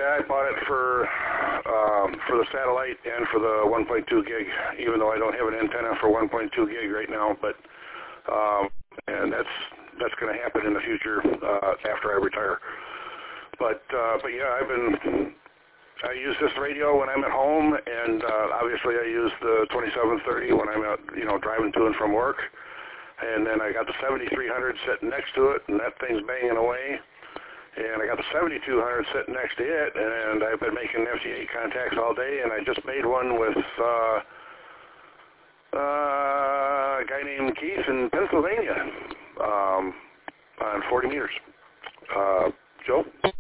Yeah, I bought it for the satellite and for the 1.2 gig, even though I don't have an antenna for 1.2 gig right now. But and that's going to happen in the future after I retire. But yeah, I use this radio when I'm at home, and obviously I use the 2730 when I'm out, driving to and from work. And then I got the 7300 sitting next to it, and that thing's banging away. And I got the 7200 sitting next to it, and I've been making FCA contacts all day, and I just made one with a guy named Keith in Pennsylvania on 40 meters. Joe?